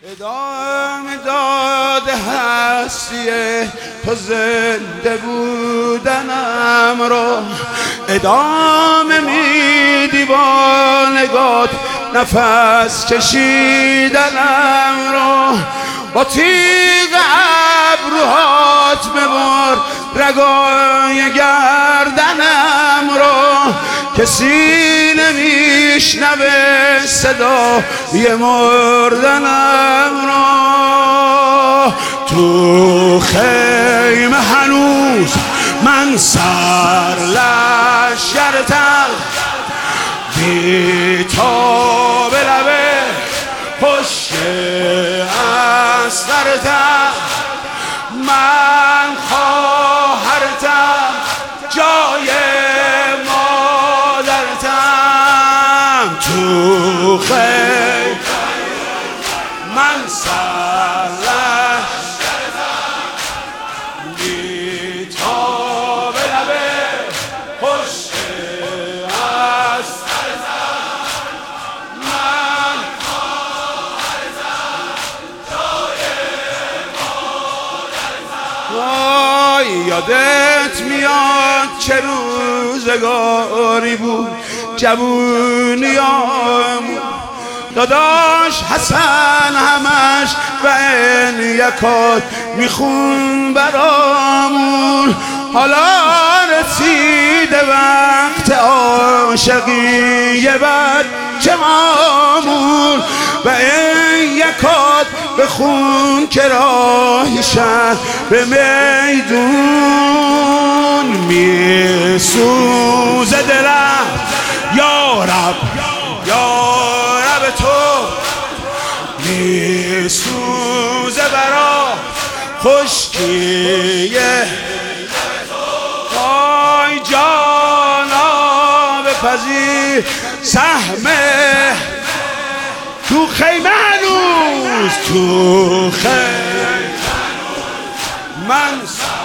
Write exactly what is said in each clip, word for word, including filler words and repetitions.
ادامه داده هستیه تو زنده بودنم رو، ادامه میدی با نگات نفس کشیدنم رو، با تیغ ابروهات ببر رگای گردنم رو، کسی نمیشنوه صدای مردنم رو. تو خیمه هنوز من سر لشکرتم، بی تا به لبه پشت استرتم، من خواهرتم جای مادرتم. تو خیمه من سر لشکرتم، بی تا به لبه پشت استرتم، من خواهرتم جای مادرتم. وای یادت میاد چه روزگاری بود جوونیامون، داداش حسن همش و این یکات میخون برامون. حالا رسیده وقت عاشقی بچه مامون، و این یکات بخون که راهی شهر به میدون میسوزه دلم. یا رب یا رب تو میسوزه برا خشکیه، وای جانا بپذیر سهمه. تو خیمه هنوز تو خیمه من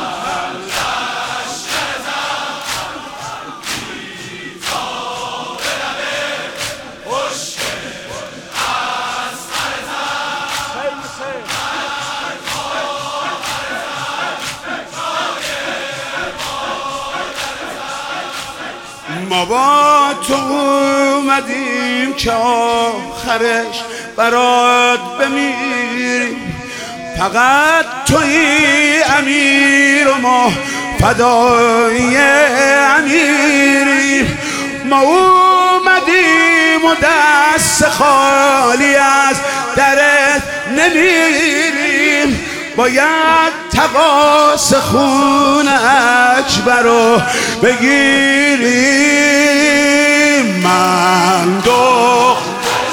ما با تو اومدیم که آخرش برات بمیریم، فقط توی امیر و ما فدای امیریم. ما اومدیم و دست خالی از درت نمیریم، باید تقاس خون اکبر رو بگیریم. من دختر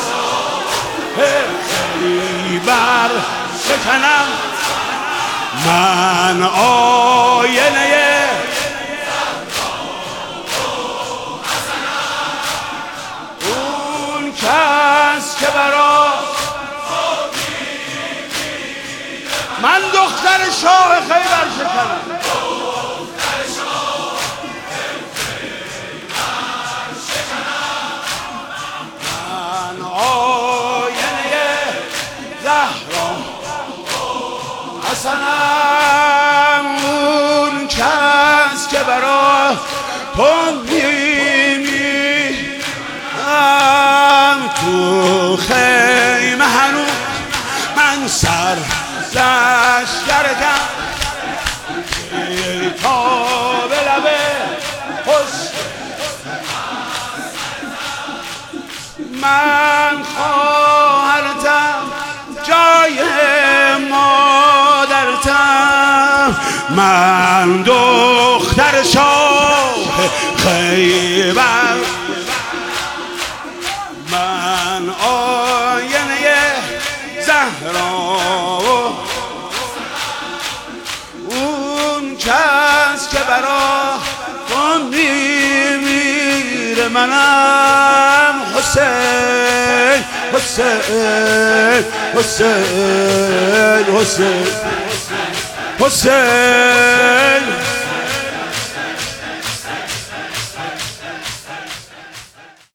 خیبر شکنم، من آینه اون کس که برا من دختر شاه خیبر شکنم، من آینه زهرا حسنم، اون کس که برا تو میمیرم. تو خیمه هنوز من سر لشکرتم، تا به لبه پشت من خواهرتم جای مادرتم، من دختر شاه خیبر، من آینه زهرا، اون کس که برا تو میمیره. منم حسین حسین حسین حسین حسین